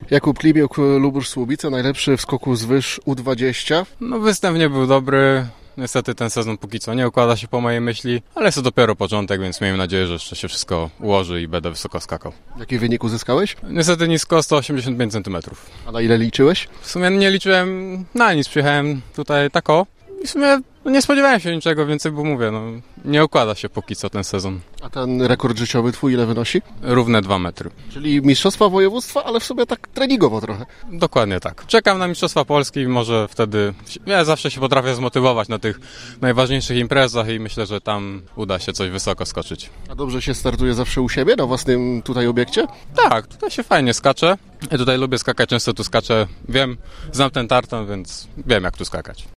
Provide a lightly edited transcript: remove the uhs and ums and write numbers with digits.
Jakub Klimiuk, Lubusz Słubice, najlepszy w skoku z wyż U20. No występ nie był dobry. Niestety ten sezon póki co nie układa się po mojej myśli, ale jest to dopiero początek, więc miejmy nadzieję, że jeszcze się wszystko ułoży i będę wysoko skakał. Jaki wynik uzyskałeś? Niestety nisko, 185 cm. A na ile liczyłeś? W sumie nie liczyłem na nic, przyjechałem tutaj tako i w sumie nie spodziewałem się niczego więcej, bo mówię, nie układa się póki co ten sezon. A ten rekord życiowy twój ile wynosi? Równe 2 metry. Czyli mistrzostwa województwa, ale w sobie tak treningowo trochę. Dokładnie tak. Czekam na Mistrzostwa Polski i może wtedy... Ja zawsze się potrafię zmotywować na tych najważniejszych imprezach i myślę, że tam uda się coś wysoko skoczyć. A dobrze się startuje zawsze u siebie, na własnym tutaj obiekcie? Tak, tutaj się fajnie skacze. Ja tutaj lubię skakać, często tu skaczę. Wiem, znam ten tartan, więc wiem jak tu skakać.